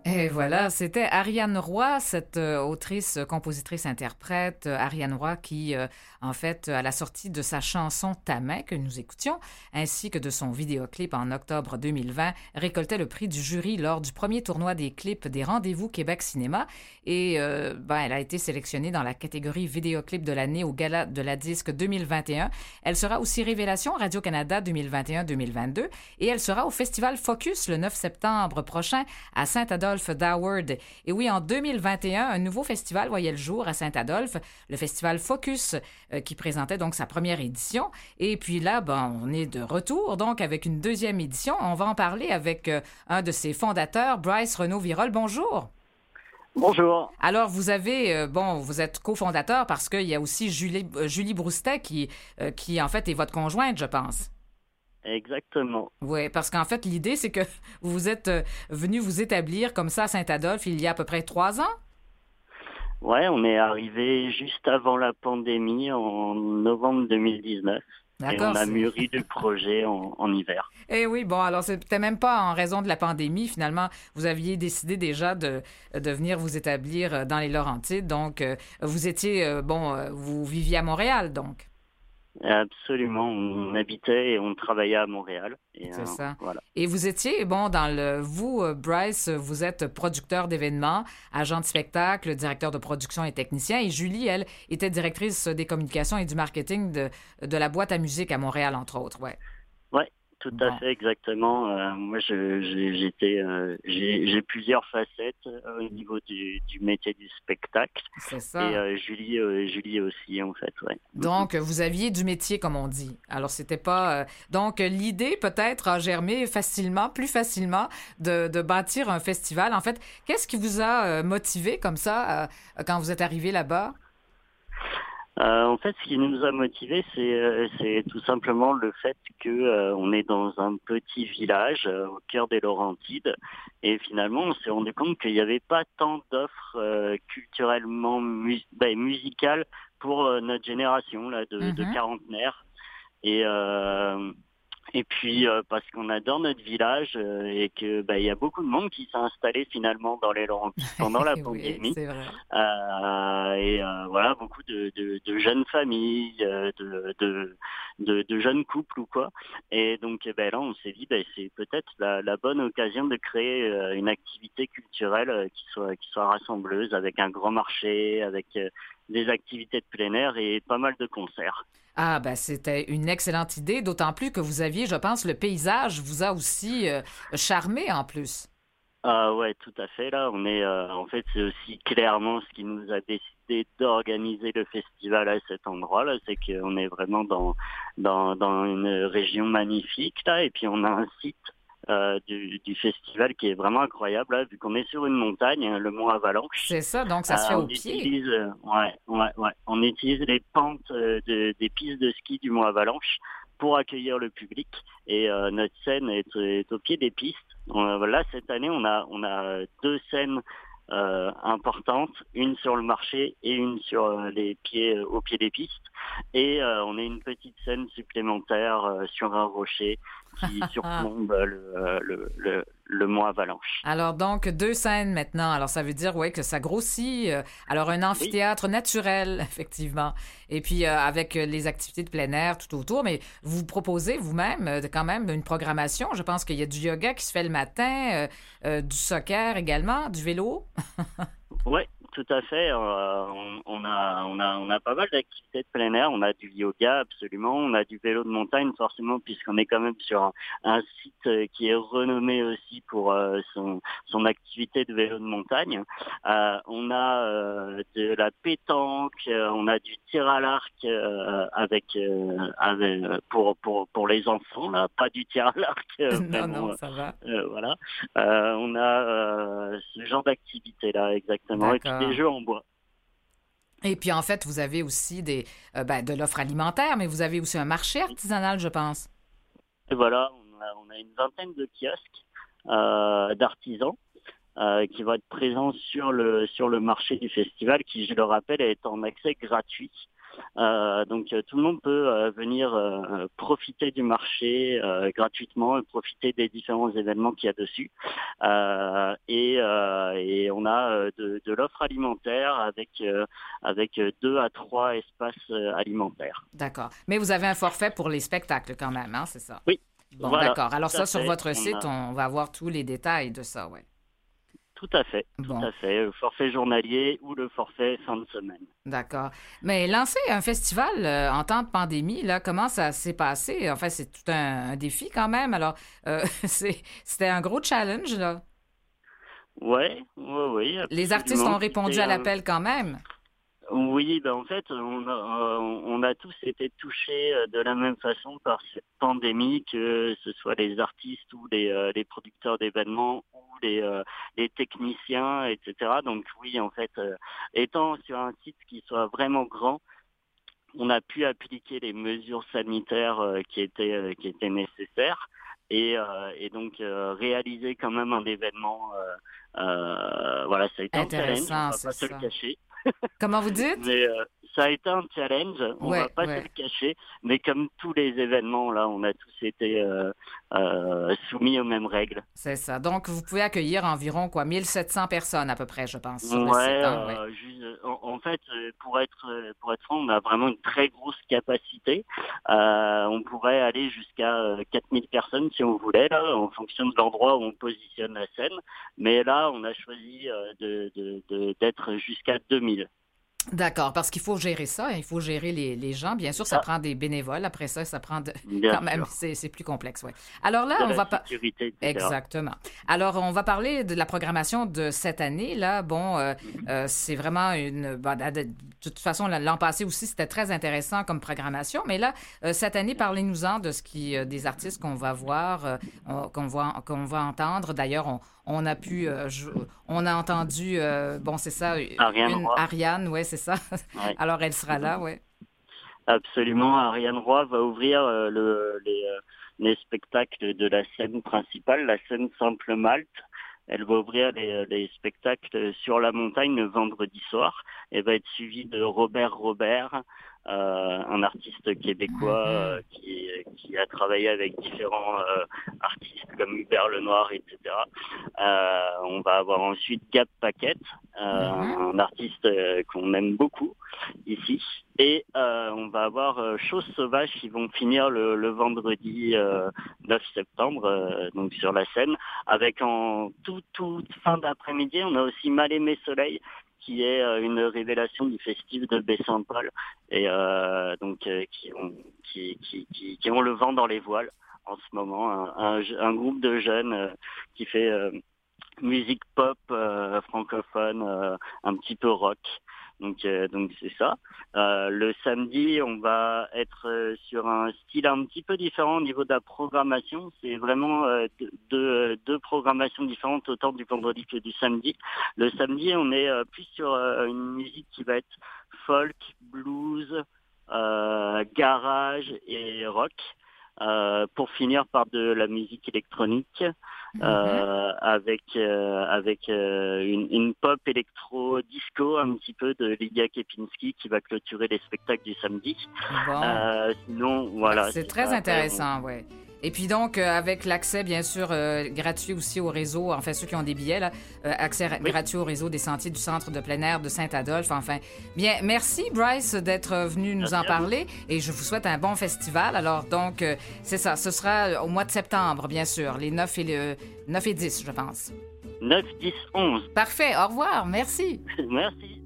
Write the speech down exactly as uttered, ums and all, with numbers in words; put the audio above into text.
Et voilà, c'était Ariane Roy, cette euh, autrice, euh, compositrice, interprète, euh, Ariane Roy, qui, euh, en fait, à la sortie de sa chanson Ta main, que nous écoutions, ainsi que de son vidéoclip en octobre deux mille vingt, récoltait le prix du jury lors du premier tournoi des clips des Rendez-vous Québec Cinéma. Et euh, ben, elle a été sélectionnée dans la catégorie vidéoclip de l'année au Gala de la Disque deux mille vingt et un. Elle sera aussi Révélation Radio-Canada deux mille vingt et un deux mille vingt-deux et elle sera au Festival Focus le neuf septembre prochain à Saint-Adolphe d'Howard. Et oui, en deux mille vingt et un, un nouveau festival voyait le jour à Saint-Adolphe, le Festival Focus, euh, qui présentait donc sa première édition. Et puis là, ben, on est de retour, donc, avec une deuxième édition. On va en parler avec euh, un de ses fondateurs, Bryce Renaud-Virol. Bonjour. Bonjour. Alors, vous avez, euh, bon, vous êtes cofondateur parce qu'il y a aussi Julie, euh, Julie Broustet qui, euh, qui, en fait, est votre conjointe, je pense. Exactement. Oui, parce qu'en fait, l'idée, c'est que vous êtes euh, venu vous établir comme ça à Saint-Adolphe il y a à peu près trois ans. Ouais, on est arrivé juste avant la pandémie en novembre deux mille dix-neuf et on D'accord. a c'est- mûri le projet en, en hiver. Eh oui, bon, alors c'était même pas en raison de la pandémie. Finalement, vous aviez décidé déjà de, de venir vous établir euh, dans les Laurentides. Donc, euh, vous étiez, euh, bon, euh, vous viviez à Montréal, donc. Absolument, on habitait et on travaillait à Montréal. Et C'est euh, ça. voilà. Et vous étiez, bon, dans le... Vous, euh, Bryce, vous êtes producteur d'événements, agent de spectacle, directeur de production et technicien. Et Julie, elle, était directrice des communications et du marketing de, de la boîte à musique à Montréal, entre autres. Ouais. Ouais, tout à Bon. fait, exactement. Euh, moi, je, j'ai, j'étais, euh, j'ai, j'ai plusieurs facettes euh, au niveau du, du métier du spectacle. C'est Et ça. euh, Julie, euh, Julie aussi, en fait, ouais. Donc, vous aviez du métier, comme on dit. Alors, c'était pas... euh, Donc, l'idée, peut-être, a germé facilement, plus facilement, de, de bâtir un festival. En fait, qu'est-ce qui vous a euh, motivé comme ça euh, quand vous êtes arrivé là-bas? Euh, en fait, ce qui nous a motivés, c'est euh, c'est tout simplement le fait que euh, on est dans un petit village euh, au cœur des Laurentides, et finalement, on s'est rendu compte qu'il n'y avait pas tant d'offres euh, culturellement mus ben, musicales pour euh, notre génération là de, de Mhm. quarantenaires. Et euh, et puis euh, parce qu'on adore notre village euh, et que bah, il y a beaucoup de monde qui s'est installé finalement dans les Laurentides pendant la Oui, pandémie. c'est vrai. Euh, et euh, voilà, beaucoup de, de, de jeunes familles, euh, de, de, de, de jeunes couples ou quoi. Et donc eh ben là, on s'est dit, ben, c'est peut-être la, la bonne occasion de créer euh, une activité culturelle euh, qui soit qui soit rassembleuse, avec un grand marché, avec euh, des activités de plein air et pas mal de concerts. Ah, ben, c'était une excellente idée, d'autant plus que vous aviez, je pense, le paysage vous a aussi euh, charmé en plus. Ah ouais, tout à fait. Là, on est euh, en fait, c'est aussi clairement ce qui nous a décidé d'organiser le festival à cet endroit-là, c'est qu'on est vraiment dans dans dans une région magnifique là, et puis on a un site euh, du, du festival qui est vraiment incroyable là, vu qu'on est sur une montagne, hein, le mont Avalanche. C'est ça, donc Euh, ça se fait au on pied. utilise, euh, ouais, ouais, ouais, on utilise les pentes euh, de- des pistes de ski du Mont Avalanche pour accueillir le public. Et euh, notre scène est, est au pied des pistes. On- là, cette année, on a, on a deux scènes euh, importantes, une sur le marché et une sur euh, les pieds, au pied des pistes. Et euh, on a une petite scène supplémentaire euh, sur un rocher qui surplombe le, euh, le, le, le Mont Avalanche. Alors donc, deux scènes maintenant. Alors ça veut dire, ouais, que ça grossit. Euh, alors un Oui. amphithéâtre naturel, effectivement. Et puis euh, avec euh, les activités de plein air tout autour. Mais vous proposez vous-même euh, quand même une programmation. Je pense qu'il y a du yoga qui se fait le matin, euh, euh, du soccer également, du vélo. Ouais, tout à fait. Euh, on, on a, on a, on a pas mal d'activités de plein air. On a du yoga, absolument. On a du vélo de montagne, forcément, puisqu'on est quand même sur un, un site euh, qui est renommé aussi pour euh, son, son activité de vélo de montagne. Euh, on a euh, de la pétanque, euh, on a du tir à l'arc euh, avec, euh, avec pour, pour, pour les enfants, là, pas du tir à l'arc euh, Non, vraiment. non, euh, ça va. euh, voilà. Euh, on a euh, ce genre d'activité-là, exactement. Et puis des D'accord. jeux en bois. Et puis en fait, vous avez aussi des, euh, ben, de l'offre alimentaire, mais vous avez aussi un marché artisanal, je pense. Et voilà, on a, on a une vingtaine de kiosques euh, d'artisans euh, qui vont être présents sur le, sur le marché du festival, qui, je le rappelle, est en accès gratuit. Euh, donc euh, tout le monde peut euh, venir euh, profiter du marché euh, gratuitement et profiter des différents événements qu'il y a dessus. Euh, et, euh, et on a euh, de, de l'offre alimentaire avec, euh, avec deux à trois espaces euh, alimentaires. D'accord. Mais vous avez un forfait pour les spectacles quand même, hein, c'est ça? Oui. Bon, Voilà, d'accord. Alors ça, sur fait. votre on site, a... on va avoir tous les détails de ça, oui. Tout à fait, Bon. tout à fait. Le forfait journalier ou le forfait fin de semaine. D'accord. Mais lancer un festival euh, en temps de pandémie, là, comment ça s'est passé? En fait, c'est tout un, un défi quand même. Alors, euh, c'est, c'était un gros challenge, là. Ouais, ouais, oui. Les artistes ont répondu C'était à un... l'appel quand même. Oui, ben en fait, on a, euh, on a tous été touchés euh, de la même façon par cette pandémie, que ce soit les artistes ou les, euh, les producteurs d'événements ou les, euh, les techniciens, et cetera. Donc oui, en fait, euh, étant sur un site qui soit vraiment grand, on a pu appliquer les mesures sanitaires euh, qui étaient euh, qui étaient nécessaires et, euh, et donc euh, réaliser quand même un événement. Euh, euh, voilà, ça a été un challenge, on Intéressant, va c'est pas se ça. le cacher. Comment vous dites? Mais euh, ça a été un challenge, on Ouais, va pas ouais. se le cacher. Mais comme tous les événements, là, on a tous été euh, euh, soumis aux mêmes règles. C'est ça. Donc, vous pouvez accueillir environ, quoi, mille sept cents personnes à peu près, je pense, sur le Ouais, site, hein? Ouais. euh, juste, en, en fait, euh, pour être euh, pour être franc, on a vraiment une très grosse capacité. Euh, on pourrait aller jusqu'à euh, quatre mille personnes si on voulait, là, en fonction de l'endroit où on positionne la scène. Mais là, on a choisi euh, de, de, de- d'être jusqu'à deux mille. D'accord, parce qu'il faut gérer ça, hein, il faut gérer les, les gens. Bien sûr, ça Ça, prend des bénévoles. Après ça, ça prend de... bien quand même, sûr, c'est, c'est plus complexe, ouais. Alors là, de on la va pas... sécurité, et cetera. Exactement. Alors, on va parler de la programmation de cette année. Là, bon, euh, euh, c'est vraiment une... bon, de, de toute façon, l'an passé aussi, c'était très intéressant comme programmation. Mais là, euh, cette année, parlez-nous-en de ce qui, euh, des artistes qu'on va voir, euh, on- qu'on va, qu'on va entendre. D'ailleurs, on, on a pu, euh, jou- on a entendu, euh, bon, c'est ça, Ariane une Roy. Ariane, ouais, c'est ça. Ouais. Alors, elle sera là, ouais. Absolument, Ariane Roy va ouvrir euh, le, les, euh, les spectacles de la scène principale, la scène Simple Malte. Elle va ouvrir les, les spectacles sur la montagne le vendredi soir. Elle va être suivie de Robert Robert, euh, un artiste québécois euh, Mhm. qui, qui a travaillé avec différents euh, artistes comme Hubert Lenoir, et cetera. Euh, on va avoir ensuite Gab Paquette, euh, Mhm. un artiste euh, qu'on aime beaucoup ici. Et euh, on va avoir euh, Choses Sauvages qui vont finir le, le vendredi euh, neuf septembre, euh, donc sur la scène, avec en tout, toute fin d'après-midi, on a aussi Mal-Aimé Soleil, qui est euh, une révélation du festif de Baie-Saint-Paul, et euh, donc euh, qui, ont, qui, qui, qui, qui ont le vent dans les voiles en ce moment, un, un, un groupe de jeunes euh, qui fait euh, musique pop euh, francophone, euh, un petit peu rock. Donc, euh, donc c'est ça. Euh, le samedi, on va être euh, sur un style un petit peu différent au niveau de la programmation. C'est vraiment euh, deux, deux, deux programmations différentes autant du vendredi que du samedi. Le samedi, on est euh, plus sur euh, une musique qui va être folk, blues, euh, garage et rock. Euh, pour finir par de la musique électronique Mhm. euh, avec euh, avec euh, une, une pop électro disco un petit peu de Lydia Kepinski qui va clôturer les spectacles du samedi. Bon. Euh, sinon Ouais, voilà, c'est c'est très ça. Après, on... intéressant, oui. Et puis donc, euh, avec l'accès, bien sûr, euh, gratuit aussi au réseau, enfin ceux qui ont des billets, là, euh, accès ra- Oui, gratuit au réseau des sentiers du centre de plein air de Saint-Adolphe, enfin. Bien, merci Bryce d'être venu nous en merci à vous. parler et je vous souhaite un bon festival. Alors donc, euh, c'est ça, ce sera au mois de septembre, bien sûr, les neuf et, le, neuf et dix, je pense. neuf, dix, onze. Parfait, au revoir, merci. Merci.